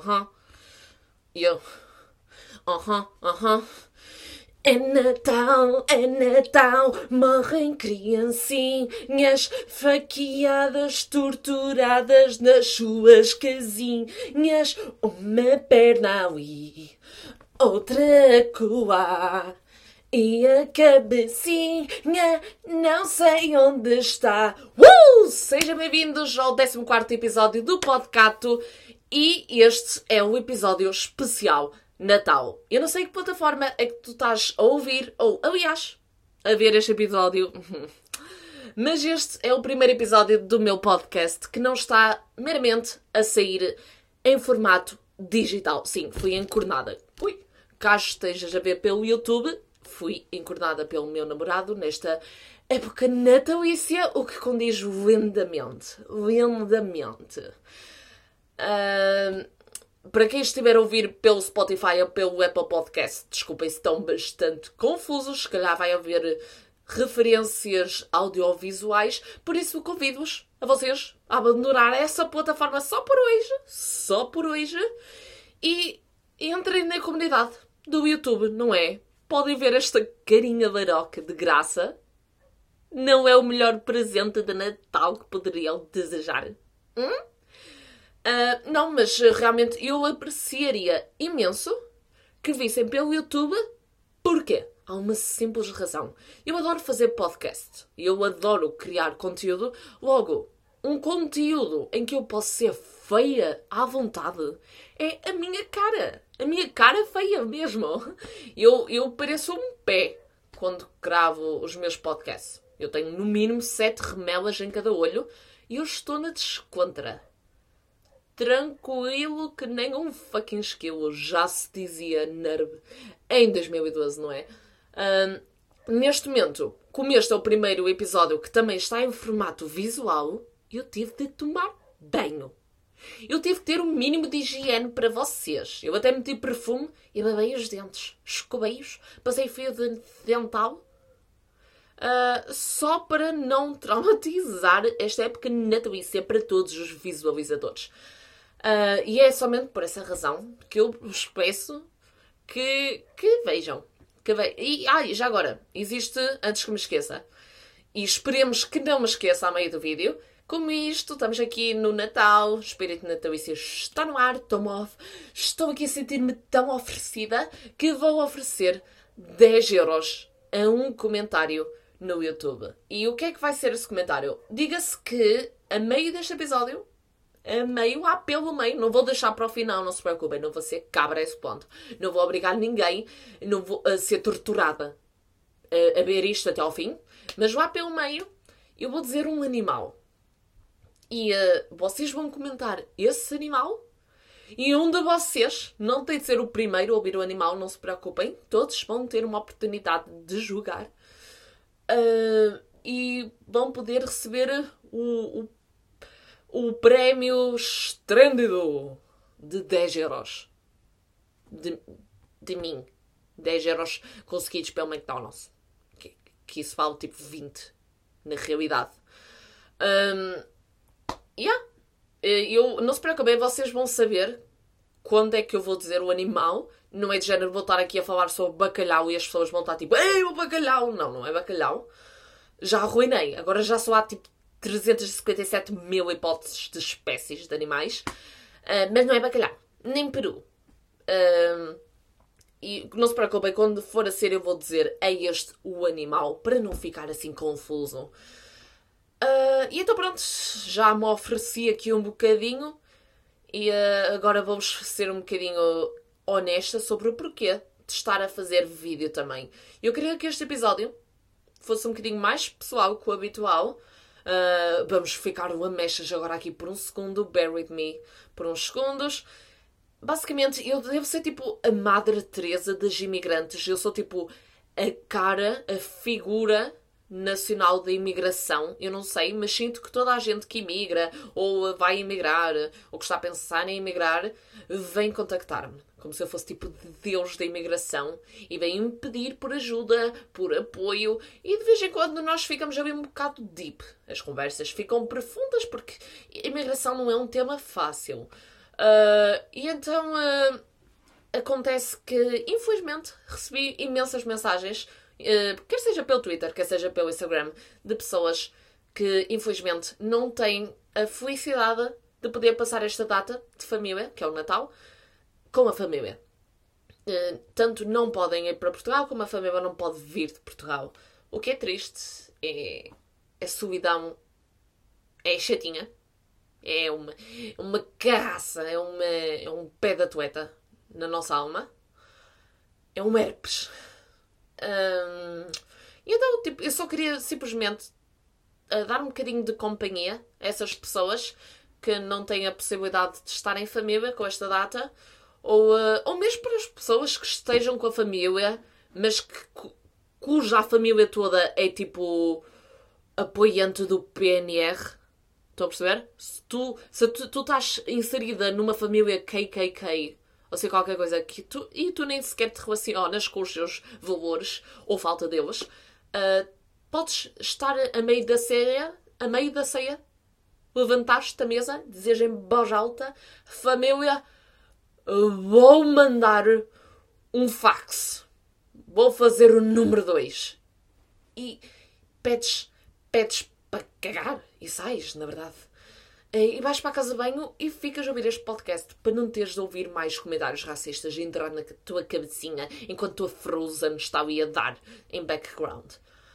E eu, É Natal, morrem criancinhas, faqueadas, torturadas nas suas casinhas. Uma perna ali, outra acolá. E a cabecinha não sei onde está. Sejam bem-vindos ao 14º episódio do Podcato. E este é um episódio especial Natal. Eu não sei que plataforma é que tu estás a ouvir, ou aliás, a ver este episódio. Mas este é o primeiro episódio do meu podcast que não está meramente a sair em formato digital. Sim, fui encornada. Caso estejas a ver pelo YouTube, fui encornada pelo meu namorado nesta época natalícia, o que condiz lindamente. Para quem estiver a ouvir pelo Spotify ou pelo Apple Podcast, desculpem se estão bastante confusos, se calhar vai haver referências audiovisuais, por isso convido-vos a vocês a abandonar essa plataforma só por hoje, e entrem na comunidade do YouTube, não é? Podem ver esta carinha laroca de graça. Não é o melhor presente de Natal que poderiam desejar? Não, mas realmente eu apreciaria imenso que vissem pelo YouTube. Porquê? Há uma simples razão. Eu adoro fazer podcast. Eu adoro criar conteúdo. Logo, um conteúdo em que eu posso ser feia à vontade é a minha cara. A minha cara feia mesmo. Eu pareço um pé quando gravo os meus podcasts. Eu tenho no mínimo 7 remelas em cada olho e eu estou na descontra. Tranquilo que nem um fucking esquilo, já se dizia nerd em 2012, não é? Neste momento, como este é o primeiro episódio que também está em formato visual, eu tive de tomar banho. Eu tive de ter um mínimo de higiene para vocês. Eu até meti perfume e lavei os dentes. Escovei-os, passei fio dental, só para não traumatizar esta época natalícia para todos os visualizadores. E é somente por essa razão que eu vos peço que vejam. E já agora, existe, antes que me esqueça, e esperemos que não me esqueça a meio do vídeo, como isto, estamos aqui no Natal, o espírito natalício está no ar, estou aqui a sentir-me tão oferecida que vou oferecer 10€ a um comentário no YouTube. E o que é que vai ser esse comentário? Diga-se que, a meio deste episódio, pelo meio, não vou deixar para o final, não se preocupem, não vou ser cabra a esse ponto. Não vou obrigar ninguém, não vou ser torturada a ver isto até ao fim, mas lá pelo meio eu vou dizer um animal. E vocês vão comentar esse animal, e um de vocês, não tem de ser o primeiro a ouvir o animal, não se preocupem, todos vão ter uma oportunidade de julgar, e vão poder receber o prémio estrendido de 10€. De mim. 10€ conseguidos pelo McDonald's. Que isso vale tipo 20, na realidade. Eu, não se preocupem, vocês vão saber quando é que eu vou dizer o animal. Não é de género, vou estar aqui a falar sobre bacalhau e as pessoas vão estar tipo, ei, o bacalhau! Não é bacalhau. Já arruinei. Agora já só há tipo 357 mil hipóteses de espécies de animais. Mas não é bacalhau. Nem peru. E não se preocupem, quando for a ser eu vou dizer é este o animal, para não ficar assim confuso. E então pronto, já me ofereci aqui um bocadinho. E agora vou-vos ser um bocadinho honesta sobre o porquê de estar a fazer vídeo também. Eu queria que este episódio fosse um bocadinho mais pessoal que o habitual. Vamos ficar lamechas agora aqui por um segundo. Bear with me por uns segundos. Basicamente, eu devo ser tipo a Madre Teresa das imigrantes. Eu sou tipo a cara, a figura nacional da imigração. Eu não sei, mas sinto que toda a gente que imigra, ou vai emigrar, ou que está a pensar em emigrar, vem contactar-me. Como se eu fosse tipo de Deus da imigração. E vem-me pedir por ajuda, por apoio. E de vez em quando nós ficamos a ver um bocado deep. As conversas ficam profundas porque a imigração não é um tema fácil. E então acontece que, infelizmente, recebi imensas mensagens, quer seja pelo Twitter, quer seja pelo Instagram, de pessoas que, infelizmente, não têm a felicidade de poder passar esta data de família, que é o Natal, com a família. Tanto não podem ir para Portugal, como a família não pode vir de Portugal. O que é triste, é solidão, é chatinha, é uma carraça, é um pé de atleta na nossa alma, é um herpes. Então, tipo, eu só queria simplesmente dar um bocadinho de companhia a essas pessoas que não têm a possibilidade de estar em família com esta data, ou mesmo para as pessoas que estejam com a família, mas cuja a família toda é tipo apoiante do PNR. Estão a perceber? Se tu estás inserida numa família KKK, ou seja, qualquer coisa, e tu nem sequer te relacionas com os seus valores, ou falta deles, podes estar a meio da ceia, levantar-te da mesa, dizeres em voz alta: família, vou mandar um fax. Vou fazer o número 2. E pedes para cagar e sais, na verdade. E vais para a casa de banho e ficas a ouvir este podcast para não teres de ouvir mais comentários racistas e entrar na tua cabecinha enquanto a Frozen está ali a dar em background.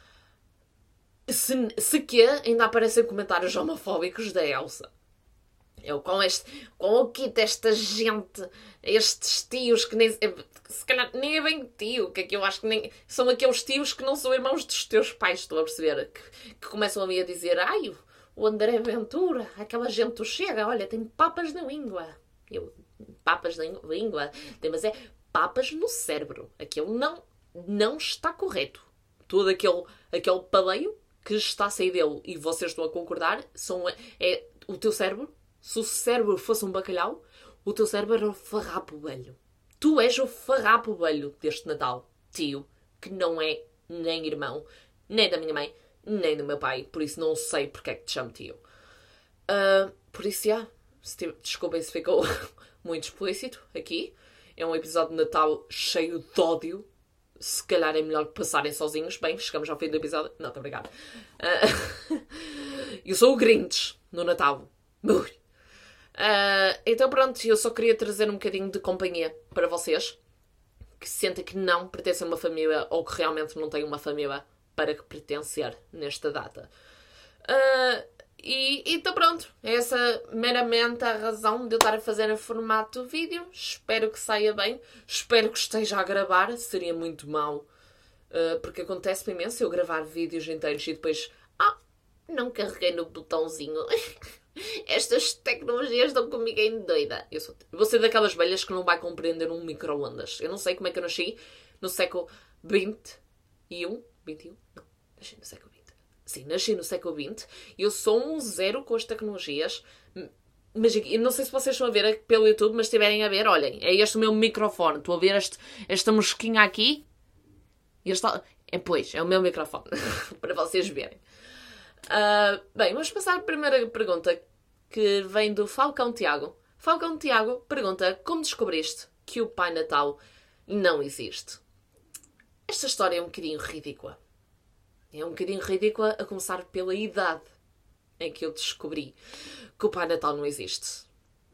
Se que ainda aparecem comentários homofóbicos da Elsa. Com o kit desta gente, estes tios que nem... Se calhar nem é bem tio, que eu acho que nem... São aqueles tios que não são irmãos dos teus pais, estou a perceber? Que começam a me a dizer: ai, o André Ventura, aquela gente que chega, olha, tem papas na língua. Papas na língua? Mas é papas no cérebro. Aquilo não está correto. Todo aquele paleio que está a sair dele, e vocês estão a concordar, é o teu cérebro. Se o cérebro fosse um bacalhau, o teu cérebro era o farrapo velho. Tu és o farrapo velho deste Natal, tio, que não é nem irmão, nem da minha mãe, nem do meu pai. Por isso não sei porque é que te chamo tio. Por isso, desculpem se ficou muito explícito aqui. É um episódio de Natal cheio de ódio. Se calhar é melhor passarem sozinhos. Bem, chegamos ao fim do episódio. Não, estou obrigada. Eu sou o Grinch no Natal. Então pronto, eu só queria trazer um bocadinho de companhia para vocês que sentem que não pertencem a uma família, ou que realmente não têm uma família para que pertencer nesta data. Então pronto, é essa meramente a razão de eu estar a fazer em formato vídeo. Espero que saia bem, espero que esteja a gravar. Seria muito mau, porque acontece imenso eu gravar vídeos inteiros e depois não carreguei no botãozinho. Estas tecnologias estão comigo em doida. Eu vou ser daquelas velhas que não vai compreender um micro-ondas. Eu não sei como é que eu nasci no século XXI. 21? Não, nasci no século XX. Sim, nasci no século XX. Eu sou um zero com as tecnologias. Mas eu não sei se vocês estão a ver pelo YouTube, mas se estiverem a ver, olhem, é este o meu microfone. Estou a ver esta mosquinha aqui. Pois, é o meu microfone. Para vocês verem. Bem, vamos passar à primeira pergunta, que vem do Falcão Tiago. Falcão Tiago pergunta: como descobriste que o Pai Natal não existe? Esta história é um bocadinho ridícula. É um bocadinho ridícula a começar pela idade em que eu descobri que o Pai Natal não existe.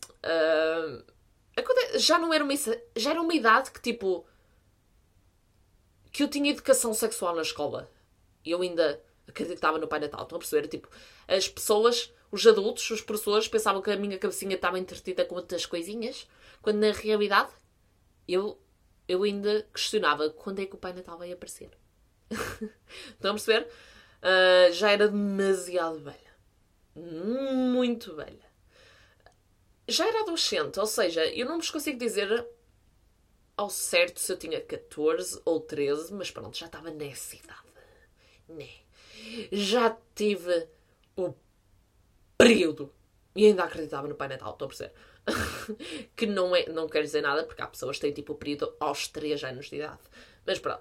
Já era uma idade que, tipo, que eu tinha educação sexual na escola. E eu ainda acreditava no Pai Natal. Estão a perceber? Tipo, as pessoas, os adultos, os professores, pensavam que a minha cabecinha estava entretida com outras coisinhas, quando na realidade eu ainda questionava quando é que o Pai Natal vai aparecer. Estão a perceber? Já era demasiado velha. Muito velha. Já era adolescente, ou seja, eu não vos consigo dizer ao certo se eu tinha 14 ou 13, mas pronto, já estava nessa idade. Né? Já tive o período e ainda acreditava no Pai Natal, estou a perceber. Que não quer dizer nada, porque há pessoas que têm tipo o período aos 3 anos de idade. Mas pronto.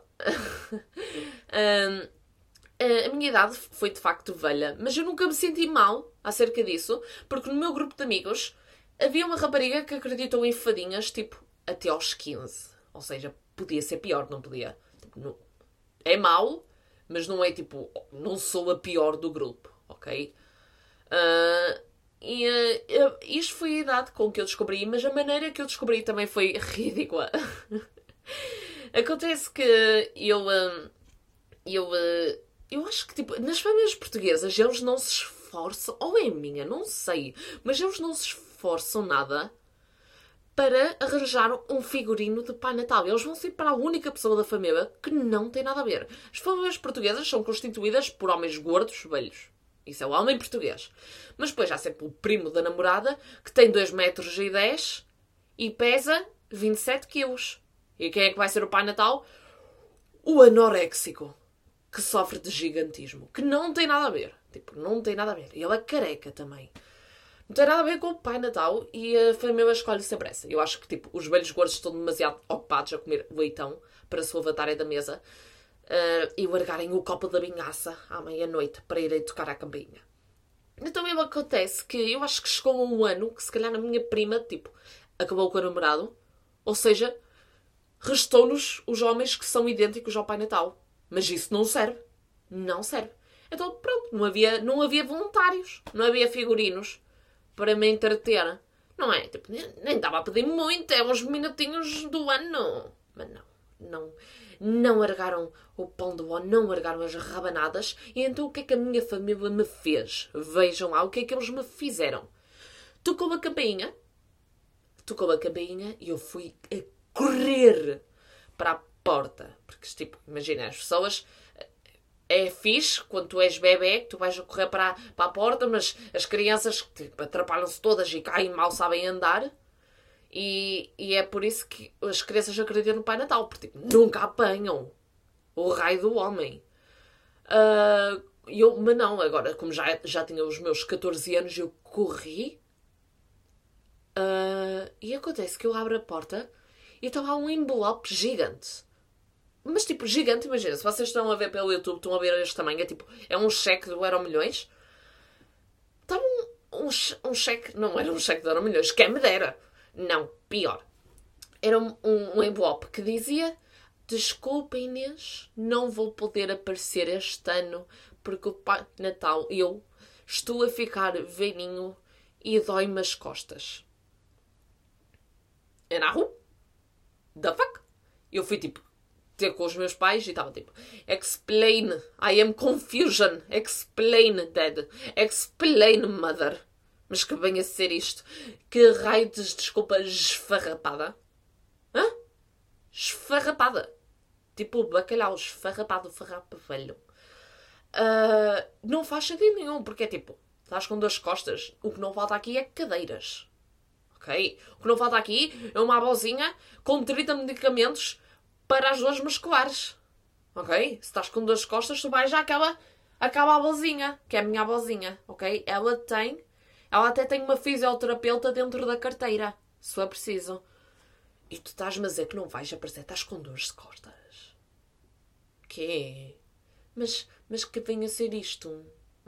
A minha idade foi de facto velha, mas eu nunca me senti mal acerca disso, porque no meu grupo de amigos Havia uma rapariga que acreditou em fadinhas, tipo, até aos 15. Ou seja, podia ser pior, não podia? Tipo, é mau, mas não é tipo, não sou a pior do grupo, ok? Isto foi a idade com que eu descobri, mas a maneira que eu descobri também foi ridícula. Acontece que eu acho que, tipo, nas famílias portuguesas eles não se esforçam, ou é minha, não sei, mas eles não se esforçam nada para arranjar um figurino de Pai Natal. Eles vão ser para a única pessoa da família que não tem nada a ver. As famílias portuguesas são constituídas por homens gordos, velhos. Isso é o homem português. Mas depois há sempre o primo da namorada que tem 2,10 m e pesa 27 quilos. E quem é que vai ser o Pai Natal? O anoréxico, que sofre de gigantismo. Que não tem nada a ver. Tipo, não tem nada a ver. E ele é careca também. Não tem nada a ver com o Pai Natal e a família escolhe sempre essa. Eu acho que, tipo, os velhos gordos estão demasiado ocupados a comer leitão para se levantarem da mesa e largarem o copo da vinhaça à meia-noite para irem tocar à campainha. Então mesmo acontece que eu acho que chegou um ano que se calhar a minha prima, tipo, acabou com o namorado. Ou seja, restou-nos os homens que são idênticos ao Pai Natal. Mas isso não serve. Não serve. Então pronto, não havia voluntários. Não havia figurinos para me entreter. Não é? Tipo, nem estava a pedir muito. É uns minutinhos do ano. Mas não largaram o pão do ano, não largaram as rabanadas. E então o que é que a minha família me fez? Vejam lá o que é que eles me fizeram. Tocou a campainha e eu fui a correr para a porta. Porque, tipo, imagina, as pessoas... É fixe, quando tu és bebê, que tu vais a correr para a porta, mas as crianças, tipo, atrapalham-se todas e caem, mal sabem andar. E é por isso que as crianças acreditam no Pai Natal, porque tipo, nunca apanham o raio do homem. Mas não, agora, como já tinha os meus 14 anos, eu corri. E acontece que eu abro a porta e está lá um envelope gigante. Mas tipo, gigante, imagina, se vocês estão a ver pelo YouTube, estão a ver este tamanho, é um cheque do Euromilhões. Estava um cheque, não era um cheque do Euromilhões, quem me dera. Não, pior. Era um envelope que dizia: desculpa Inês, não vou poder aparecer este ano porque o Pai Natal, eu estou a ficar velhinho e dói-me as costas. And now? The fuck? Eu fui tipo ter com os meus pais e estava tipo: explain, I am confusion, explain dad, explain mother. Mas que venha a ser isto? Que raio de desculpa esfarrapada? Hã? Esfarrapada. Tipo bacalhau, esfarrapado, farrapo velho. Não faz sentido nenhum, porque é tipo, estás com 2 costas, o que não falta aqui é cadeiras. Ok? O que não falta aqui é uma avózinha com 30 medicamentos para as dores musculares. Ok? Se estás com 2 costas, tu vais já acaba a avózinha, que é a minha avózinha. Ok? Ela até tem uma fisioterapeuta dentro da carteira, se for preciso. E tu estás-me a dizer que não vais aparecer, estás com dores de costas. Quê? Mas que venha a ser isto?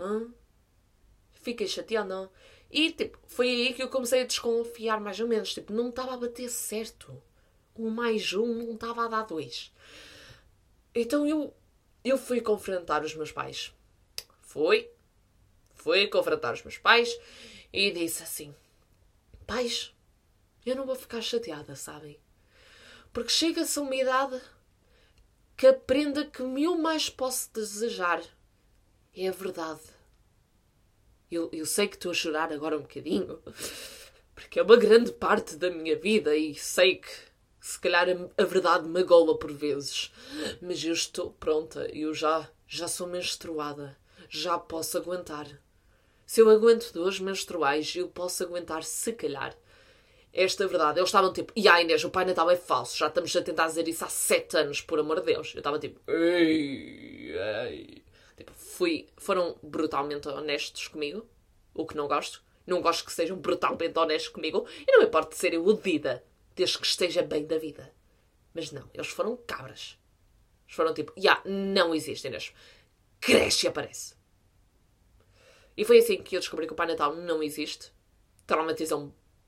Fiquei chateada. E, tipo, foi aí que eu comecei a desconfiar mais ou menos. Tipo, não estava a bater certo. 1 mais 1 não estava a dar 2. Então eu fui confrontar os meus pais. Fui confrontar os meus pais e disse assim: pais, eu não vou ficar chateada, sabem? Porque chega-se a uma idade que a prenda que eu mais posso desejar é a verdade. Eu sei que estou a chorar agora um bocadinho, porque é uma grande parte da minha vida e sei que se calhar a verdade magoa por vezes. Mas eu estou pronta, eu já sou menstruada, já posso aguentar. Se eu aguento 2 menstruais, eu posso aguentar, se calhar, esta verdade. Eles estavam tipo: Inês, o Pai Natal é falso. Já estamos a tentar dizer isso há 7 anos, por amor de Deus. Eu estava tipo: ei. Tipo, foram brutalmente honestos comigo. O que não gosto. Não gosto que sejam brutalmente honestos comigo. E não me importa de ser iludida, desde que esteja bem da vida. Mas não, eles foram cabras. Eles foram tipo: não existe, Inês. Cresce e aparece. E foi assim que eu descobri que o Pai Natal não existe. Traumatizou-me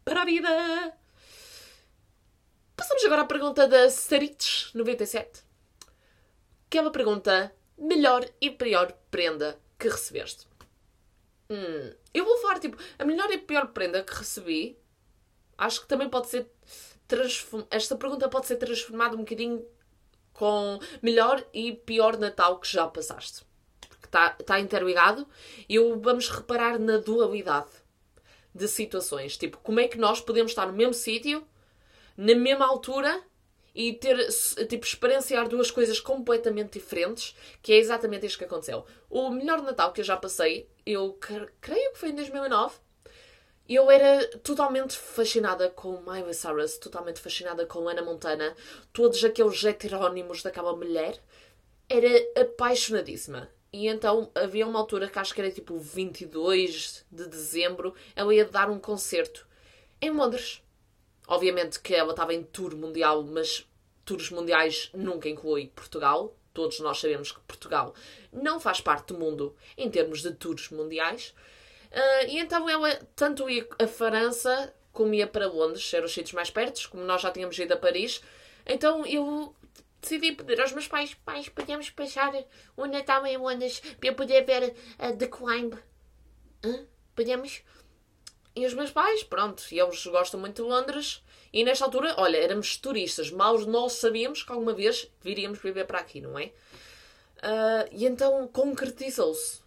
para a vida. Passamos agora à pergunta da Sarites97, que é uma pergunta: melhor e pior prenda que recebeste? Eu vou falar, tipo, a melhor e pior prenda que recebi, acho que também pode ser esta pergunta pode ser transformada um bocadinho com melhor e pior Natal que já passaste. Porque está interligado e vamos reparar na dualidade de situações. Tipo, como é que nós podemos estar no mesmo sítio, na mesma altura, e tipo, experienciar duas coisas completamente diferentes, que é exatamente isto que aconteceu. O melhor Natal que eu já passei, eu creio que foi em 2009, eu era totalmente fascinada com Miley Cyrus, totalmente fascinada com Hannah Montana, todos aqueles heterónimos daquela mulher. Era apaixonadíssima. E então havia uma altura que acho que era tipo 22 de dezembro, ela ia dar um concerto em Londres. Obviamente que ela estava em tour mundial, mas tours mundiais nunca inclui Portugal. Todos nós sabemos que Portugal não faz parte do mundo em termos de tours mundiais. E então ela tanto ia a França como ia para Londres, eram os sítios mais perto, como nós já tínhamos ido a Paris. Então eu decidi pedir aos meus pais: podemos passar o Natal em Londres para eu poder ver The Climb? Podemos? E os meus pais, pronto, eles gostam muito de Londres. E nesta altura, olha, éramos turistas, mal nós sabíamos que alguma vez viríamos viver para aqui, não é? E então concretizou-se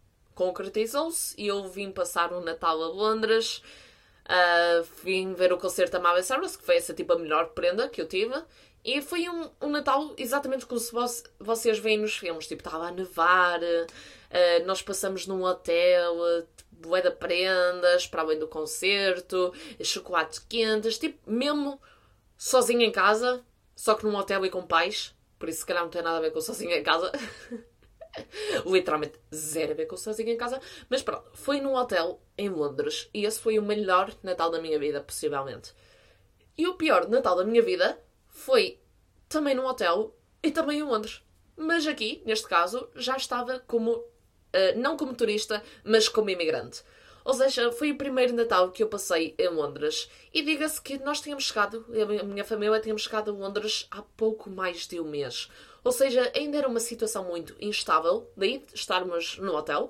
e eu vim passar um Natal a Londres, vim ver o concerto da Miley Cyrus, que foi essa tipo a melhor prenda que eu tive, e foi um Natal exatamente como se vocês veem nos filmes, tipo, estava a nevar, nós passamos num hotel, bué de prendas para além do concerto, chocolates quentes, tipo, mesmo sozinha em casa, só que num hotel e com pais, por isso se calhar não tem nada a ver com sozinha em casa. Literalmente zero a ver com sozinha em casa. Mas pronto, foi num hotel em Londres e esse foi o melhor Natal da minha vida, possivelmente. E o pior Natal da minha vida foi também num hotel e também em Londres. Mas aqui, neste caso, já estava como, não como turista, mas como imigrante. Ou seja, foi o primeiro Natal que eu passei em Londres. E diga-se que nós tínhamos chegado, a minha família tínhamos chegado a Londres há pouco mais de um mês. Ou seja, ainda era uma situação muito instável, daí estarmos no hotel.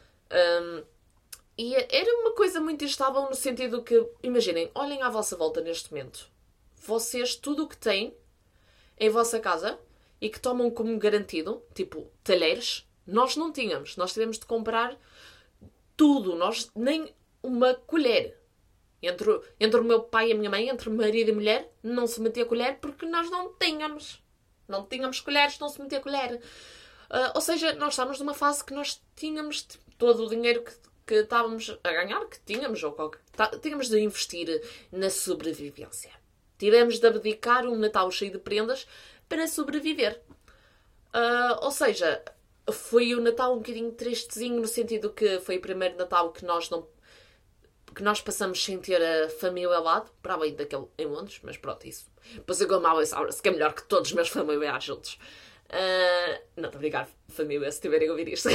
E era uma coisa muito instável no sentido que, imaginem, olhem à vossa volta neste momento. Vocês, tudo o que têm em vossa casa e que tomam como garantido, tipo talheres, nós não tínhamos. Nós tivemos de comprar tudo. Nós, nem uma colher. Entre o meu pai e a minha mãe, entre marido e mulher, não se metia colher porque nós não tínhamos. Não tínhamos colheres, não se metia colher. Ou seja, nós estávamos numa fase que nós tínhamos todo o dinheiro que estávamos a ganhar, que tínhamos, tínhamos de investir na sobrevivência. Tivemos de abdicar um Natal cheio de prendas para sobreviver. Ou seja, foi um Natal um bocadinho tristezinho, no sentido que foi o primeiro Natal que nós passamos sem ter a família ao lado, para além daquele em Londres, mas pronto, isso. Passei com a Miley Cyrus, que é melhor que todos os meus familiares juntos. Não, estou a brincar, família, se tiverem a ouvir isto.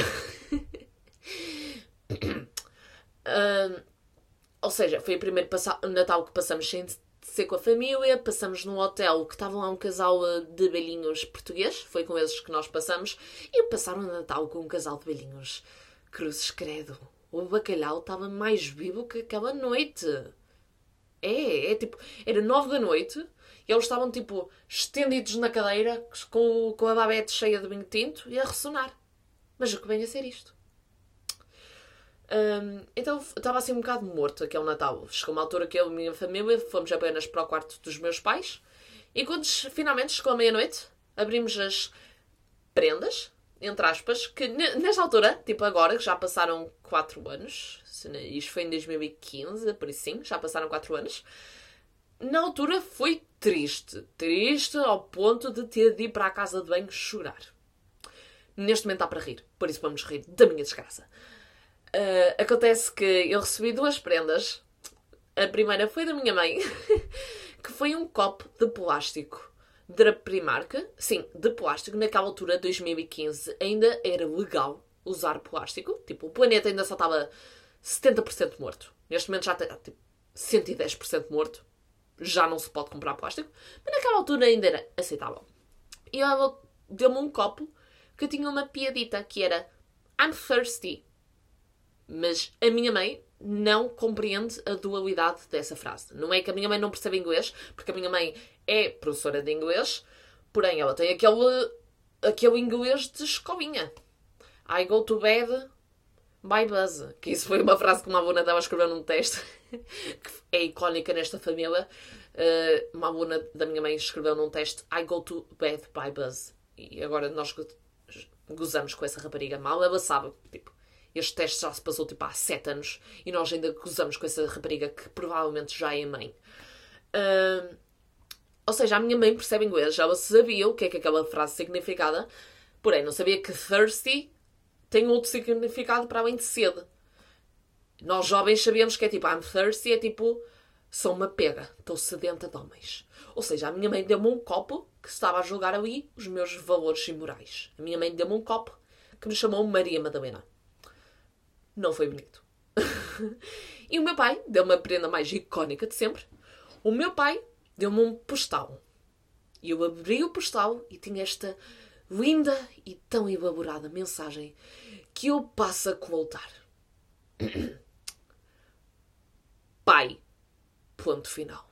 Ou seja, foi o primeiro Natal que passamos sem ser com a família. Passamos num hotel que estavam lá um casal de velhinhos português, foi com eles que nós passamos, e passaram o Natal com um casal de velhinhos. Cruzes credo. O bacalhau estava mais vivo que aquela noite. Tipo, era 9 da noite e eles estavam, tipo, estendidos na cadeira com a babete cheia de vinho tinto e a ressonar. Mas o que vem a ser isto? Então, estava assim um bocado morto aquele Natal. Chegou uma altura que eu e a minha família fomos apenas para o quarto dos meus pais e quando finalmente chegou a meia-noite, abrimos as prendas, entre aspas, que nesta altura, tipo agora, que já passaram 4 anos, isto foi em 2015, por isso sim, já passaram 4 anos, na altura foi triste ao ponto de ter de ir para a casa de banho chorar. Neste momento está para rir, por isso vamos rir da minha desgraça. Acontece que eu recebi 2 prendas. A primeira foi da minha mãe, que foi um copo de plástico da Primark, sim, de plástico. Naquela altura, 2015, ainda era legal usar plástico. Tipo, o planeta ainda só estava 70% morto. Neste momento já está, tipo, 110% morto. Já não se pode comprar plástico. Mas naquela altura ainda era aceitável. E ela deu-me um copo que tinha uma piadita que era I'm thirsty. Mas a minha mãe não compreende a dualidade dessa frase. Não é que a minha mãe não percebe inglês, porque a minha mãe é professora de inglês, porém ela tem aquele inglês de escolinha. I go to bed by buzz. Que isso foi uma frase que uma aluna dela escreveu num teste, que é icónica nesta família. Uma aluna da minha mãe escreveu num teste I go to bed by buzz. E agora nós gozamos com essa rapariga mal. Ela sabe, tipo, este teste já se passou tipo há 7 anos e nós ainda gozamos com essa rapariga que provavelmente já é mãe. Ou seja, a minha mãe percebe inglês, ela sabia o que é que aquela frase significava, porém não sabia que thirsty tem outro significado para além de sede. Nós jovens sabíamos que é tipo I'm thirsty, é tipo sou uma pega, estou sedenta de homens. Ou seja, a minha mãe deu-me um copo que estava a julgar ali os meus valores imorais. A minha mãe deu-me um copo que me chamou Maria Madalena. Não foi bonito. E o meu pai deu-me a prenda mais icónica de sempre. O meu pai deu-me um postal. E eu abri o postal e tinha esta linda e tão elaborada mensagem que eu passo a quotar. Pai. Ponto final.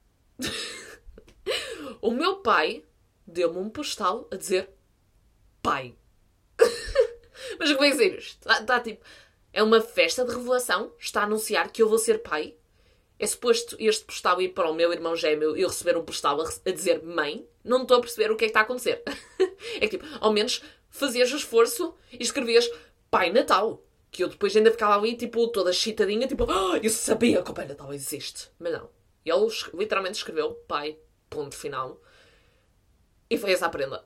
O meu pai deu-me um postal a dizer pai. Mas como é que é isto? Está tipo... É uma festa de revelação. Está a anunciar que eu vou ser pai. É suposto este postal ir para o meu irmão gêmeo e eu receber um postal a dizer mãe. Não estou a perceber o que é que está a acontecer. É que tipo, ao menos fazias o esforço e escrevias Pai Natal. Que eu depois ainda ficava ali, tipo, toda chitadinha, tipo, eu sabia que o Pai Natal existe. Mas não. Ele literalmente escreveu pai, ponto final. E foi essa a prenda.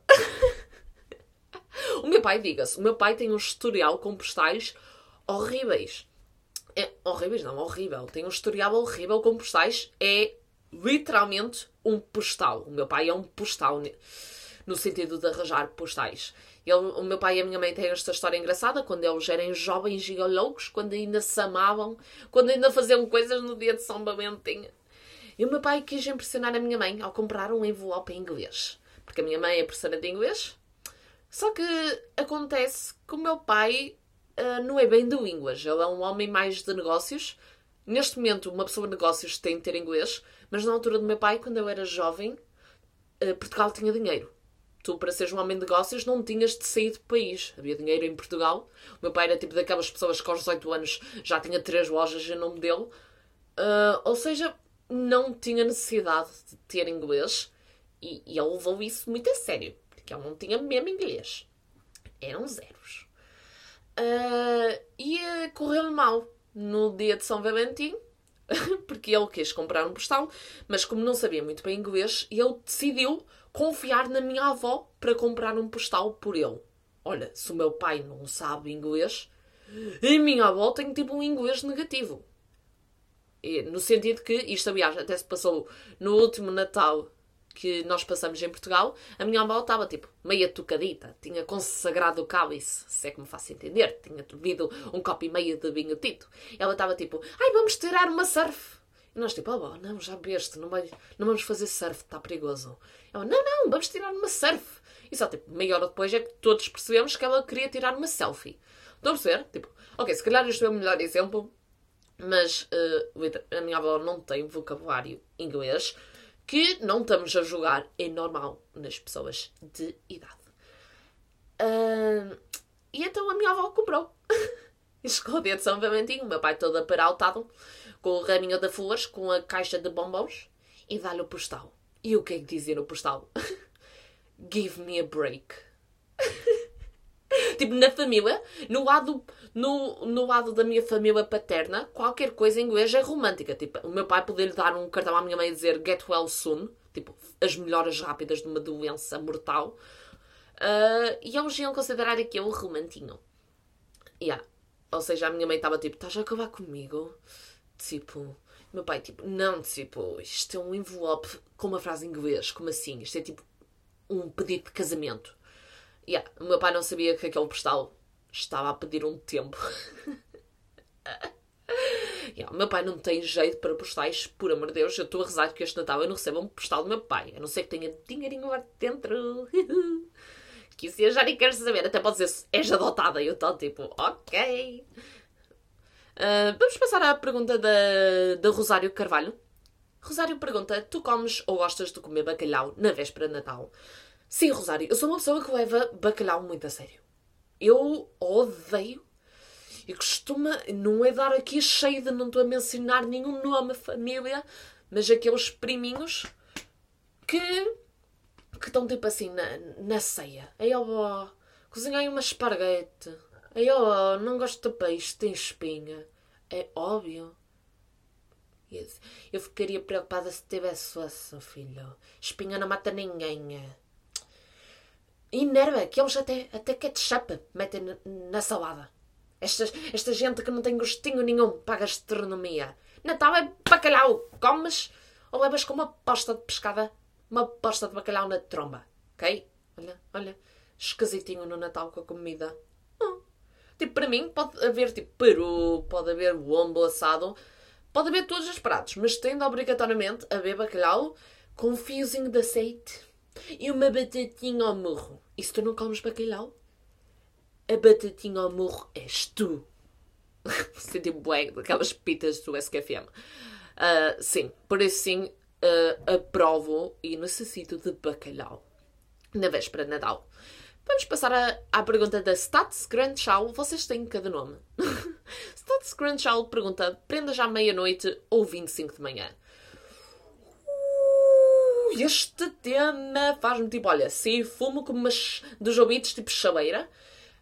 O meu pai, diga-se, o meu pai tem um historial com postais horríveis. Horríveis não, horrível. Tem um historial horrível com postais. É literalmente um postal. O meu pai é um postal no sentido de arranjar postais. O meu pai e a minha mãe têm esta história engraçada quando eles eram jovens gigaloucos, quando ainda se amavam, quando ainda faziam coisas no dia de São Valentim. E o meu pai quis impressionar a minha mãe ao comprar um envelope em inglês. Porque a minha mãe é professora de inglês. Só que acontece que o meu pai não é bem de línguas. Ele é um homem mais de negócios. Neste momento, uma pessoa de negócios tem de ter inglês. Mas na altura do meu pai, quando eu era jovem, Portugal tinha dinheiro. Tu, para seres um homem de negócios, não tinhas de sair do país. Havia dinheiro em Portugal. O meu pai era tipo daquelas pessoas que aos 18 anos já tinha 3 lojas em nome dele. Ou seja, não tinha necessidade de ter inglês. E ele levou isso muito a sério. Porque ele não tinha mesmo inglês. Eram zeros. E correu-lhe mal no dia de São Valentim. Porque ele quis comprar um postal. Mas como não sabia muito bem inglês, ele decidiu confiar na minha avó para comprar um postal por ele. Olha, se o meu pai não sabe inglês, a minha avó tem tipo um inglês negativo. E, no sentido que, isto aliás até se passou no último Natal que nós passamos em Portugal, a minha avó estava tipo meia tocadita, tinha consagrado o cálice, se é que me faço entender, tinha bebido um copo e meio de vinho tinto. Ela estava tipo, vamos tirar uma surf. E nós tipo, não, já bebeste, não vamos fazer surf, está perigoso. Ela, não, vamos tirar uma surf. E só tipo, meia hora depois é que todos percebemos que ela queria tirar uma selfie. Estão a perceber? Tipo, ok, se calhar isto é o melhor exemplo, mas a minha avó não tem vocabulário inglês, que não estamos a julgar, é normal nas pessoas de idade. E então a minha avó comprou. E chegou o dia de São Valentim, o meu pai todo aperaltado, com o raminho de flores, com a caixa de bombons, e dá-lhe o postal. E o que é que dizia no postal? Give me a break. Tipo, na família, no lado da minha família paterna, qualquer coisa em inglês é romântica. Tipo, o meu pai poder-lhe dar um cartão à minha mãe e dizer get well soon. Tipo, as melhoras rápidas de uma doença mortal. E eles iam considerar aquilo romantinho. Ou seja, a minha mãe estava tipo, estás a acabar comigo? Tipo, meu pai tipo, não, tipo, isto é um envelope com uma frase em inglês. Como assim? Isto é tipo um pedido de casamento. O meu pai não sabia que aquele postal estava a pedir um tempo. O meu pai não tem jeito para postais, por amor de Deus. Eu estou a rezar que este Natal eu não recebo um postal do meu pai. A não ser que tenha dinheirinho lá dentro. Que isso eu já nem quero saber. Até pode dizer, és adotada. E eu estou tipo, ok. Vamos passar à pergunta da Rosário Carvalho. Rosário pergunta, tu comes ou gostas de comer bacalhau na véspera de Natal? Sim, Rosário, eu sou uma pessoa que leva bacalhau muito a sério. Eu odeio. E costuma, não é dar aqui cheio de, não estou a mencionar nenhum nome, família, mas aqueles priminhos que estão tipo assim na ceia. Aí ó, cozinhei uma esparguete. Aí ó, não gosto de peixe, tem espinha. É óbvio. Eu ficaria preocupada se tivesse osso, filho. Espinha não mata ninguém. E nerva, que eles até ketchup metem na salada. Esta gente que não tem gostinho nenhum para a gastronomia. Natal é bacalhau. Comes ou levas com uma posta de pescada, uma posta de bacalhau na tromba. Ok? Olha. Esquisitinho no Natal com a comida. Tipo, para mim pode haver tipo peru, pode haver lombo assado, pode haver todos os pratos, mas tendo obrigatoriamente a haver bacalhau com um fiozinho de azeite e uma batatinha ao murro. E se tu não comes bacalhau, a batatinha ao murro és tu. Senti bué daquelas pitas do SQFM. Sim, por isso sim, aprovo e necessito de bacalhau na véspera de Natal. Vamos passar à pergunta da Stats Grandchow. Vocês têm cada nome. Stats Grandchow pergunta, prendas à meia-noite ou 25 de manhã? Este tema faz-me tipo, olha, se fumo como umas dos ouvidos tipo chaleira.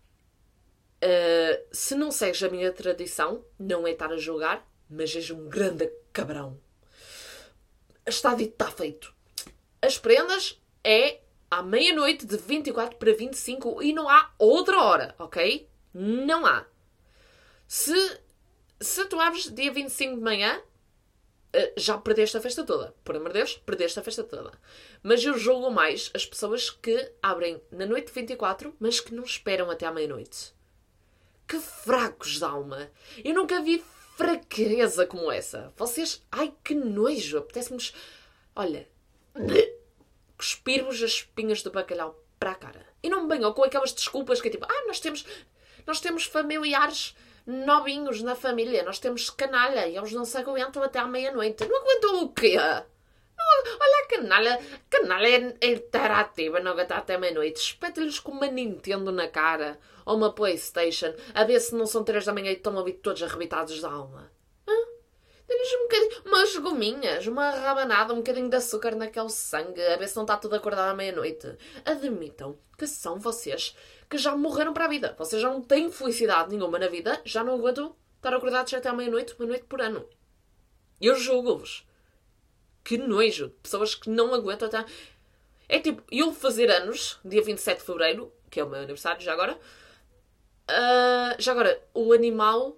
Se não segues a minha tradição, não é estar a julgar, mas és um grande cabrão. Está dito, está feito. As prendas é à meia-noite de 24 para 25 e não há outra hora, ok? Não há. Se tu abres dia 25 de manhã, já perdeste a festa toda. Por amor de Deus, perdeste a festa toda. Mas eu julgo mais as pessoas que abrem na noite de 24, mas que não esperam até à meia-noite. Que fracos de alma. Eu nunca vi fraqueza como essa. Vocês... Ai, que nojo. Apetece-nos... Olha... Cuspir-vos as espinhas do bacalhau para a cara. E não me venham com aquelas desculpas que é tipo... nós temos familiares novinhos na família. Nós temos canalha. E eles não se aguentam até à meia-noite. Não aguentam o quê? Olha a canalha. Canalha é interativa. Não aguenta até meia-noite. Espeta-lhes com uma Nintendo na cara. Ou uma Playstation. A ver se não são 3 da manhã e estão ali todos arrebitados da alma. Dê-lhes um bocadinho, umas gominhas, uma rabanada, um bocadinho de açúcar naquele sangue, a ver se não está tudo acordado à meia-noite. Admitam que são vocês que já morreram para a vida. Vocês já não têm felicidade nenhuma na vida, já não aguentam estar acordados até à meia-noite, uma noite por ano. Eu julgo-vos. Que nojo. Pessoas que não aguentam até... É tipo, eu fazer anos, dia 27 de fevereiro, que é o meu aniversário já agora. Já agora, o animal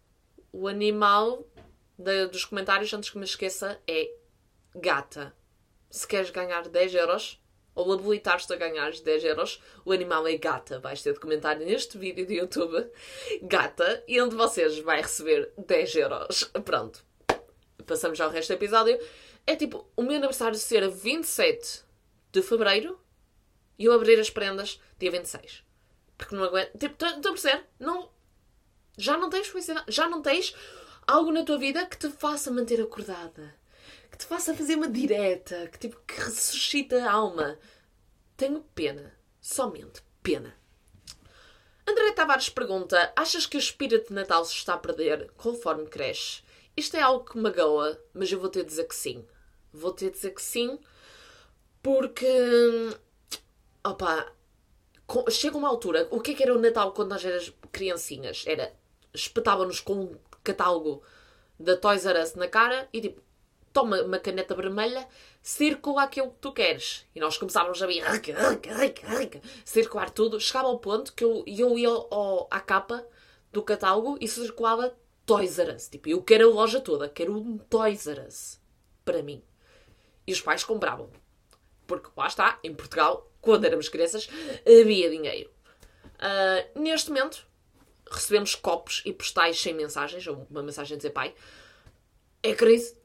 dos comentários, antes que me esqueça, é gata. Se queres ganhar 10 euros, ou habilitar-te a ganhar 10 euros, o animal é gata. Vais ter de comentar neste vídeo do YouTube, gata, e um de vocês vai receber 10 euros. Pronto. Passamos já ao resto do episódio. É tipo, o meu aniversário ser a 27 de fevereiro e eu abrir as prendas dia 26. Porque não aguento. Tipo, estou a perceber? Não, já não tens felicidade. Já não tens algo na tua vida que te faça manter acordada. Que te faça fazer uma direta. Que ressuscita a alma. Tenho pena. Somente pena. André Tavares pergunta, achas que o espírito de Natal se está a perder conforme cresce? Isto é algo que me magoa, mas eu vou ter de dizer que sim. Vou ter de dizer que sim, porque... chega uma altura... O que era o Natal quando nós éramos criancinhas? Espetavam-nos com um catálogo da Toys R Us na cara e tipo, toma uma caneta vermelha, circula aquilo que tu queres. E nós começávamos a vir, circular tudo. Chegava ao ponto que eu ia à capa do catálogo e circulava Toys R Us. Tipo, eu quero a loja toda, quero um Toys R Us para mim. E os pais compravam. Porque lá está, em Portugal, quando éramos crianças, havia dinheiro. Neste momento, recebemos copos e postais sem mensagens, ou uma mensagem a dizer pai, É crise.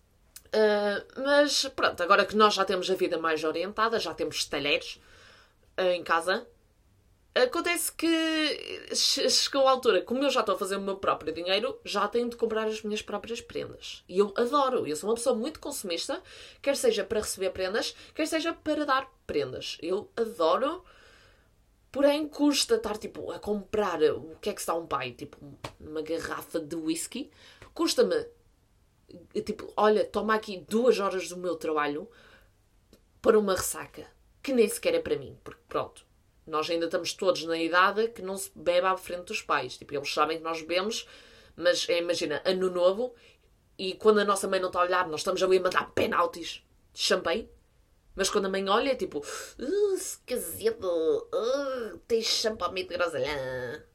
Mas pronto, agora que nós já temos a vida mais orientada, já temos talheres em casa, acontece que chegou a altura, como eu já estou a fazer o meu próprio dinheiro, já tenho de comprar as minhas próprias prendas. E eu adoro, eu sou uma pessoa muito consumista, quer seja para receber prendas, quer seja para dar prendas. Eu adoro, porém custa estar tipo a comprar o que é que se dá um pai, tipo uma garrafa de whisky, custa-me, tipo, olha, toma aqui 2 horas do meu trabalho para uma ressaca, que nem sequer é para mim, porque pronto, nós ainda estamos todos na idade que não se bebe à frente dos pais. Tipo, eles sabem que nós bebemos, mas imagina, ano novo, e quando a nossa mãe não está a olhar, nós estamos ali a mandar penaltis de champanhe. Mas quando a mãe olha, é tipo, esquisito, tens champanhe de groselha.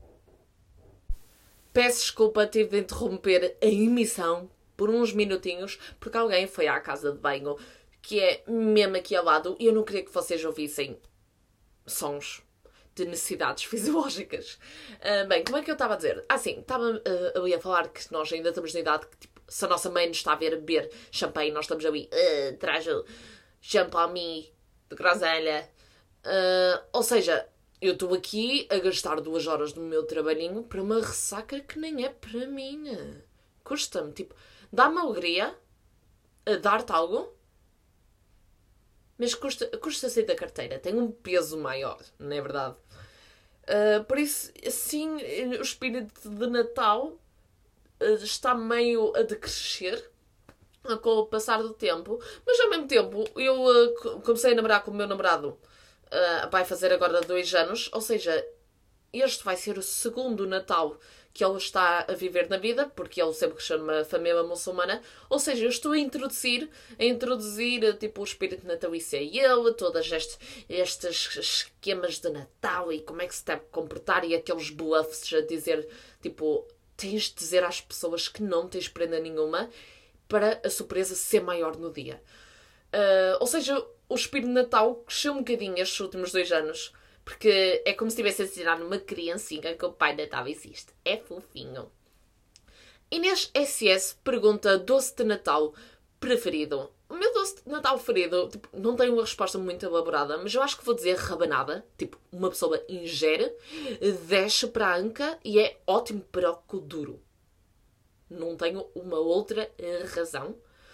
Peço desculpa, tive de interromper a emissão por uns minutinhos, porque alguém foi à casa de banho, que é mesmo aqui ao lado, e eu não queria que vocês ouvissem sons de necessidades fisiológicas. Bem, como é que eu estava a dizer? Sim, estava ali a falar que nós ainda estamos na idade que, tipo, se a nossa mãe nos está a ver beber champanhe, nós estamos ali, traz o champanhe de groselha. Ou seja, eu estou aqui a gastar 2 horas do meu trabalhinho para uma ressaca que nem é para mim. Custa-me, tipo, dá-me alegria a dar-te algo, mas custa sair da carteira. Tem um peso maior, não é verdade? Por isso, assim, o espírito de Natal está meio a decrescer com o passar do tempo. Mas, ao mesmo tempo, eu comecei a namorar com o meu namorado. Vai fazer agora 2 anos. Ou seja, este vai ser o segundo Natal que ele está a viver na vida, porque ele sempre cresceu numa família muçulmana. Ou seja, eu estou a introduzir tipo, o espírito natalício a ele, todos estes esquemas de Natal e como é que se deve comportar e aqueles bluffs a dizer, tipo, tens de dizer às pessoas que não tens prenda nenhuma para a surpresa ser maior no dia. Ou seja, o espírito de Natal cresceu um bocadinho estes últimos 2 anos. Porque é como se estivesse a ensinar numa criancinha que o Pai Natal existe. É fofinho. Inês SS pergunta doce de Natal preferido. O meu doce de Natal preferido, tipo, não tem uma resposta muito elaborada, mas eu acho que vou dizer rabanada. Tipo, uma pessoa ingere, desce para a anca e é ótimo para o Kuduro. Não tenho uma outra razão.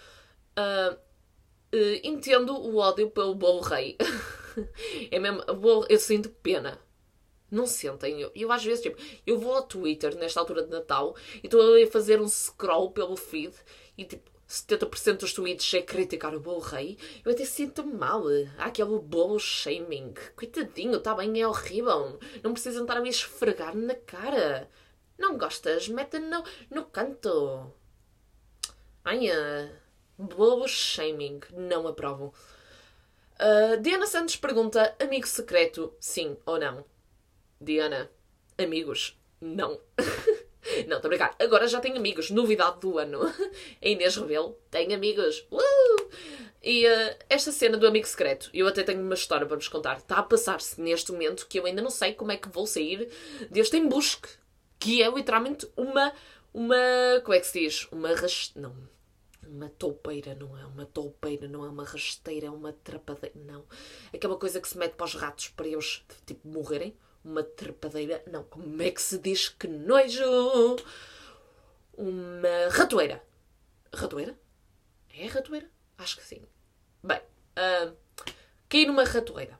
Entendo o ódio pelo bolo rei. É mesmo, eu sinto pena. Não sentem? Eu às vezes, tipo, eu vou ao Twitter nesta altura de Natal e estou ali a fazer um scroll pelo feed e tipo, 70% dos tweets é criticar o bolo rei. Eu até sinto mal. Há aquele bolo shaming. Coitadinho, está bem, é horrível. Não precisam estar a me esfregar na cara. Não gostas? Mete no canto. Ai, bolo shaming. Não aprovo. Diana Santos pergunta, amigo secreto, sim ou não? Diana, amigos, não. Não, estou a brincar. Agora já tenho amigos. Novidade do ano. A Inês Rebelo tem amigos. E esta cena do amigo secreto, eu até tenho uma história para vos contar. Está a passar-se neste momento que eu ainda não sei como é que vou sair deste embusque. Que é literalmente uma... Como é que se diz? Uma toupeira, não é uma toupeira, não é uma rasteira, é uma trepadeira, não. Aquela coisa que se mete para os ratos para eles, tipo, morrerem. Uma trepadeira, não. Como é que se diz? Que nojo! Uma ratoeira. Ratoeira? É ratoeira? Acho que sim. Bem, caí numa ratoeira.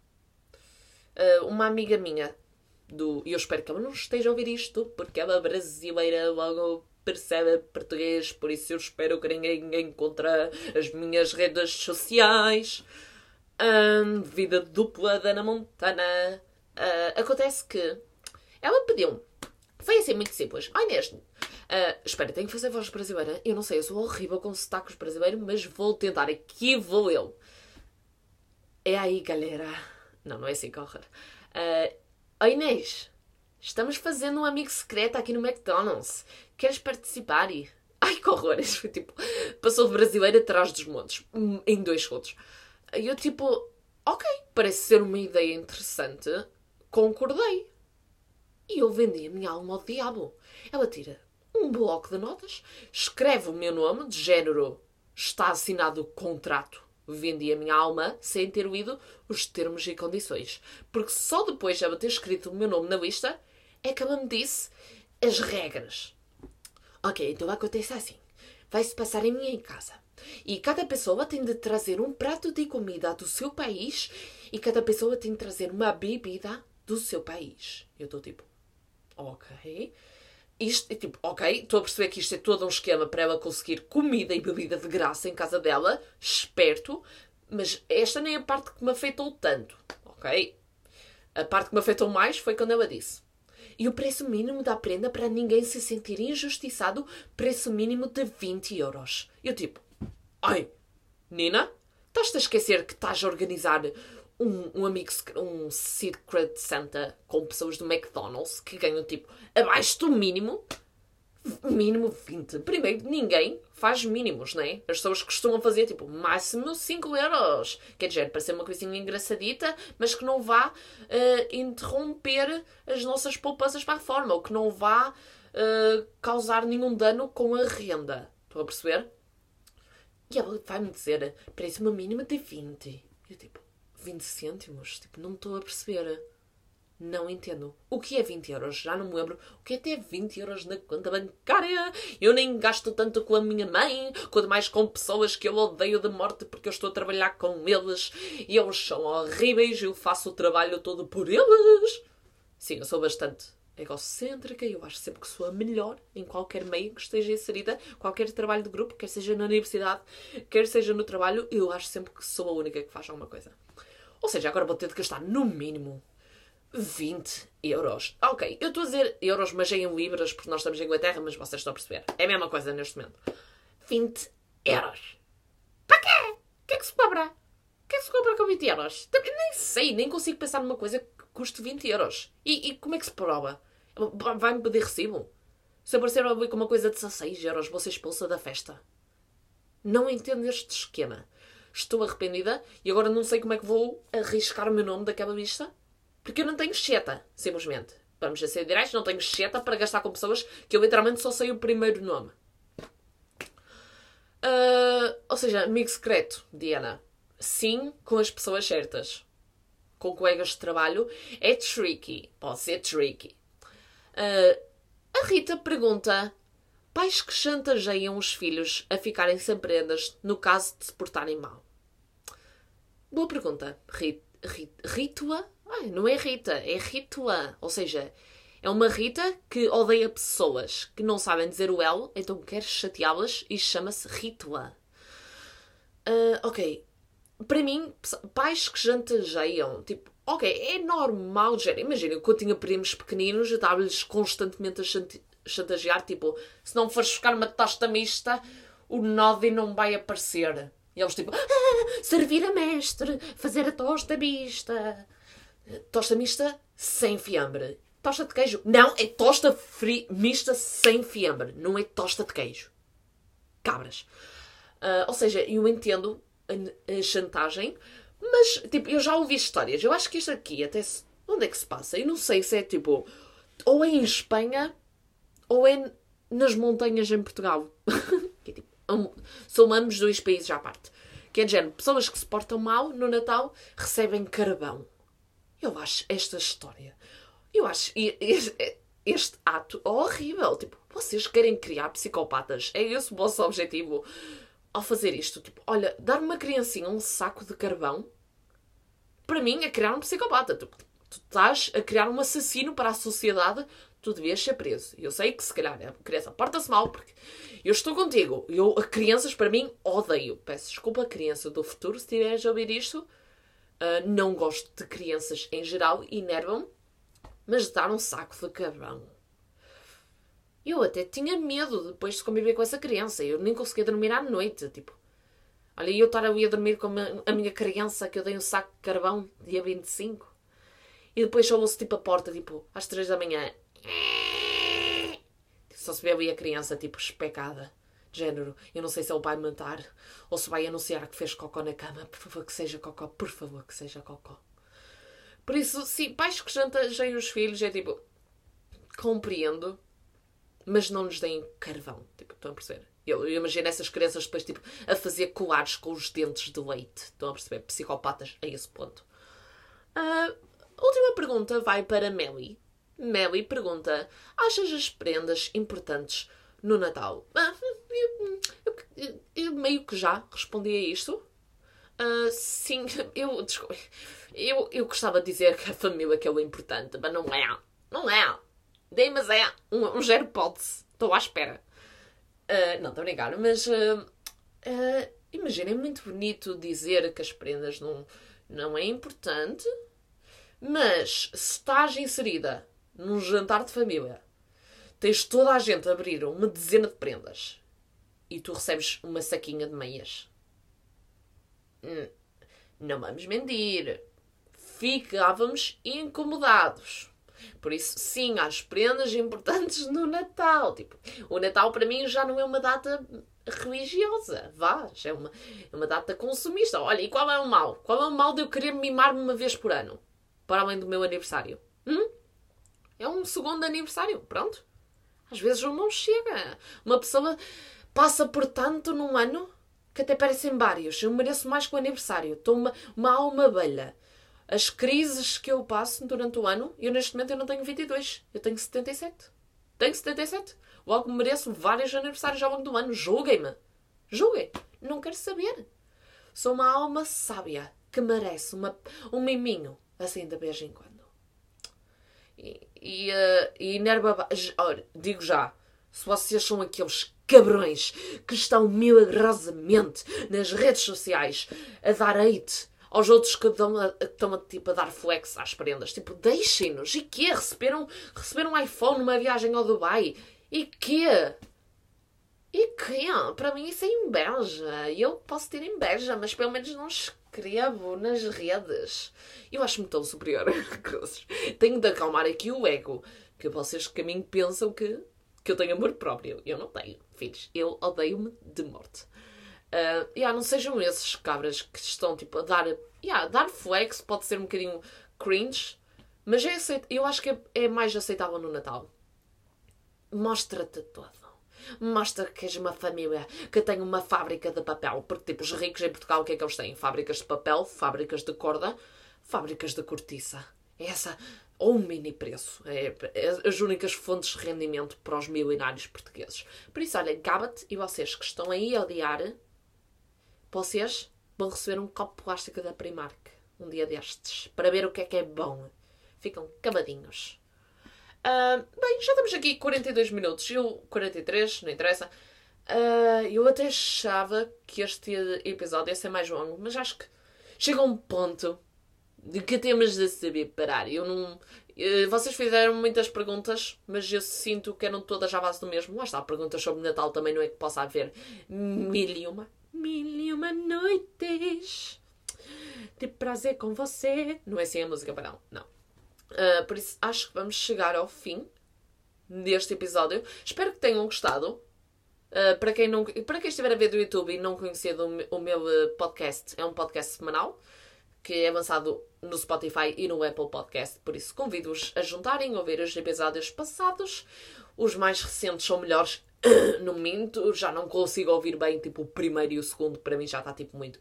Uma amiga minha, e eu espero que ela não esteja a ouvir isto, porque ela é brasileira, logo percebe português, por isso eu espero que ninguém encontre as minhas redes sociais. Vida dupla da Ana Montana. Acontece que ela pediu-me. Foi assim muito simples. Ai, Inês, espera, tenho que fazer voz brasileira. Eu não sei, eu sou horrível com sotaques brasileiros, mas vou tentar. Aqui vou eu. É aí, galera. Não é assim que horror. Oi, Inês. Estamos fazendo um amigo secreto aqui no McDonald's. Queres participar? Ai, que horror. Isso foi tipo... Passou de brasileira atrás dos montes. Em 2 segundos. E eu tipo... Ok, parece ser uma ideia interessante. Concordei. E eu vendi a minha alma ao diabo. Ela tira um bloco de notas, escreve o meu nome, de género, está assinado o contrato, vendi a minha alma, sem ter lido os termos e condições. Porque só depois de ela ter escrito o meu nome na lista, é que ela me disse as regras. Ok, então acontece assim. Vai-se passar em minha casa. E cada pessoa tem de trazer um prato de comida do seu país e cada pessoa tem de trazer uma bebida do seu país. Eu estou tipo, ok. Isto é tipo, ok, estou a perceber que isto é todo um esquema para ela conseguir comida e bebida de graça em casa dela. Esperto. Mas esta nem é a parte que me afetou tanto, ok? A parte que me afetou mais foi quando ela disse: e o preço mínimo da prenda para ninguém se sentir injustiçado, preço mínimo de 20 euros. Eu tipo, ai, Nina, estás-te a esquecer que estás a organizar um Secret Santa com pessoas do McDonald's que ganham tipo abaixo do mínimo? Mínimo 20. Primeiro, ninguém faz mínimos, não é? As pessoas costumam fazer, tipo, máximo 5 euros. Quer dizer, para ser uma coisinha engraçadita, mas que não vá interromper as nossas poupanças para a reforma, ou que não vá causar nenhum dano com a renda. Estão a perceber? E ela vai-me dizer, preço uma mínima de 20. Eu, tipo, 20 cêntimos? Tipo, não estou a perceber. Não entendo. O que é 20 euros? Já não me lembro. O que é ter 20 euros na conta bancária? Eu nem gasto tanto com a minha mãe, quanto mais com pessoas que eu odeio de morte porque eu estou a trabalhar com eles e eles são horríveis e eu faço o trabalho todo por eles. Sim, eu sou bastante egocêntrica e eu acho sempre que sou a melhor em qualquer meio que esteja inserida, qualquer trabalho de grupo, quer seja na universidade, quer seja no trabalho, eu acho sempre que sou a única que faz alguma coisa. Ou seja, agora vou ter de gastar no mínimo 20 euros. Ok, eu estou a dizer euros, mas é em libras, porque nós estamos em Inglaterra, mas vocês estão a perceber. É a mesma coisa neste momento. 20 euros. Para quê? O que é que se cobra? O que é que se cobra com 20 euros? Eu nem sei, nem consigo pensar numa coisa que custe 20 euros. E como é que se prova? Vai-me pedir recibo? Se aparecer ali com uma coisa de 16 euros, vou ser expulsa da festa. Não entendo este esquema. Estou arrependida e agora não sei como é que vou arriscar o meu nome daquela lista. Porque eu não tenho cheta, simplesmente. Vamos a ser direitos, não tenho cheta para gastar com pessoas que eu literalmente só sei o primeiro nome. Ou seja, amigo secreto, Diana. Sim, com as pessoas certas. Com colegas de trabalho é tricky. Pode ser tricky. A Rita pergunta: pais que chantageiam os filhos a ficarem sem prendas no caso de se portarem mal? Boa pergunta. Ritua? Ai, não é Rita, é Ritua. Ou seja, é uma Rita que odeia pessoas que não sabem dizer o L, então quer chateá-las e chama-se Ritua. Ok. Para mim, pais que chantageiam, tipo, ok, é normal, imagina, quando eu tinha primos pequeninos, eu estava-lhes constantemente a chantagear, tipo, se não fores buscar uma tosta mista, o Nodi não vai aparecer. E eles tipo, servir a mestre, fazer a tosta mista. Tosta mista sem fiambre. Tosta de queijo. Não, é tosta mista sem fiambre. Não é tosta de queijo. Cabras. Ou seja, eu entendo a chantagem, mas, tipo, eu já ouvi histórias. Eu acho que isto aqui, até onde é que se passa? Eu não sei se é, tipo, ou é em Espanha, ou é nas montanhas em Portugal. Que é, tipo, são ambos dois países à parte. Que é de género, pessoas que se portam mal no Natal recebem carvão. Eu acho esta história, eu acho este ato horrível. Tipo, vocês querem criar psicopatas? É esse o vosso objetivo ao fazer isto? Tipo, olha, dar uma criancinha um saco de carvão, para mim é criar um psicopata. Tu estás a criar um assassino para a sociedade, tu devias ser preso. Eu sei que se calhar a criança porta-se mal, porque eu estou contigo. Crianças, para mim, odeio. Peço desculpa, criança do futuro, se estiveres a ouvir isto. Não gosto de crianças em geral, enervam-me, mas de dar um saco de carvão. Eu até tinha medo depois de conviver com essa criança. Eu nem conseguia dormir à noite. Tipo, olha, eu estar ali a dormir com a minha criança que eu dei um saco de carvão dia 25. E depois só ouço tipo a porta, tipo, às 3 da manhã. Só se vê ali a criança, tipo, especada. De género, eu não sei se ele vai matar ou se vai anunciar que fez cocó na cama. Por favor, que seja cocó. Por favor, que seja cocó. Por isso, sim, pais que chantageiam os filhos é tipo, compreendo. mas não nos deem carvão. Tipo, estão a perceber? Eu imagino essas crianças depois, tipo, a fazer colares com os dentes de leite. Estão a perceber? Psicopatas a esse ponto. A última pergunta vai para Melly. Melly pergunta: achas as prendas importantes no Natal? Eu meio que já respondi a isto. Sim, eu gostava de dizer que a família que é o importante, mas não é. Não é. Mas é. Um zero hipótese. Estou à espera. Não, estou a brincar, mas imagina, é muito bonito dizer que as prendas não é importante, mas se estás inserida num jantar de família, tens toda a gente a abrir uma dezena de prendas e tu recebes uma saquinha de meias. Não vamos mentir. Ficávamos incomodados. Por isso, sim, há as prendas importantes no Natal. Tipo, o Natal para mim já não é uma data religiosa. Vá, já é uma data consumista. Olha, e qual é o mal? Qual é o mal de eu querer mimar-me uma vez por ano? Para além do meu aniversário. É um segundo aniversário. Pronto. Às vezes não chega. Uma pessoa passa por tanto num ano que até parecem vários. Eu mereço mais que o aniversário. Estou uma alma abelha. As crises que eu passo durante o ano, neste momento eu não tenho 22, eu tenho 77. Tenho 77. Logo mereço vários aniversários ao longo do ano. Julguem-me. Julguem. Não quero saber. Sou uma alma sábia que merece um miminho assim de vez em quando. E enerva... Olha, digo já, se vocês são aqueles cabrões que estão milagrosamente nas redes sociais a dar hate aos outros que estão tipo, a dar flex às prendas. Tipo, deixem-nos. E quê? Receberam um iPhone numa viagem ao Dubai. E quê? E quê? Para mim isso é inveja. Eu posso ter inveja, mas pelo menos não escrevo nas redes. Eu acho-me tão superior. Tenho de acalmar aqui o ego. Que vocês que a mim pensam que eu tenho amor próprio. Eu não tenho, filhos. Eu odeio-me de morte. Não sejam esses cabras que estão tipo a dar... dar flex pode ser um bocadinho cringe, mas eu acho que é mais aceitável no Natal. Mostra-te todo. Mostra que és uma família que tem uma fábrica de papel. Porque tipo, os ricos em Portugal, o que é que eles têm? Fábricas de papel, fábricas de corda, fábricas de cortiça. Essa... ou um mini preço. É as únicas fontes de rendimento para os milionários portugueses. Por isso, olha, gaba-te, e vocês que estão aí a odiar... vocês vão receber um copo de plástico da Primark um dia destes, para ver o que é bom. Ficam camadinhos. Bem, já estamos aqui 42 minutos. 43, não interessa. Eu até achava que este episódio ia ser mais longo, mas acho que chega a um ponto de que temos de saber parar. Vocês fizeram muitas perguntas, mas eu sinto que eram todas à base do mesmo. Lá está, perguntas sobre Natal também não é que possa haver mil e uma noites de prazer com você. Não é assim a música, para não. Por isso, acho que vamos chegar ao fim deste episódio. Espero que tenham gostado. Para quem estiver a ver do YouTube e não conhecer o meu podcast, é um podcast semanal que é lançado no Spotify e no Apple Podcast. Por isso, convido-vos a juntarem, a ouvir os episódios passados. Os mais recentes são melhores. Não minto, já não consigo ouvir bem, tipo, o primeiro e o segundo, para mim já está, tipo, muito...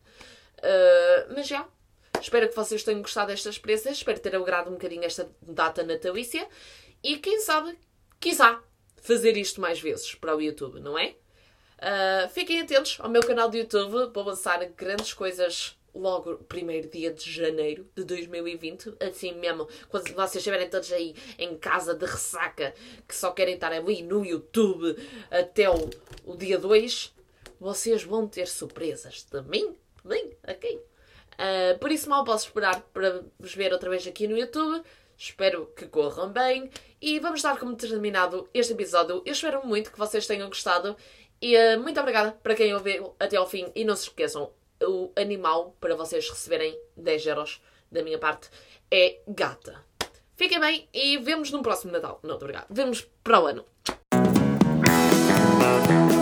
Mas já, espero que vocês tenham gostado desta experiência, espero ter alegrado um bocadinho esta data natalícia, e quem sabe, quiçá, fazer isto mais vezes para o YouTube, não é? Fiquem atentos ao meu canal de YouTube, vou lançar grandes coisas logo primeiro dia de janeiro de 2020, assim mesmo, quando vocês estiverem todos aí em casa de ressaca, que só querem estar ali no YouTube até o dia 2, vocês vão ter surpresas também, ok? Por isso mal posso esperar para vos ver outra vez aqui no YouTube. Espero que corram bem e vamos dar como terminado este episódio. Eu espero muito que vocês tenham gostado e muito obrigada para quem ouviu até ao fim e não se esqueçam, o animal para vocês receberem 10 euros da minha parte é gata. Fiquem bem e vemos no próximo Natal. Não, estou obrigada. Vemos para o ano.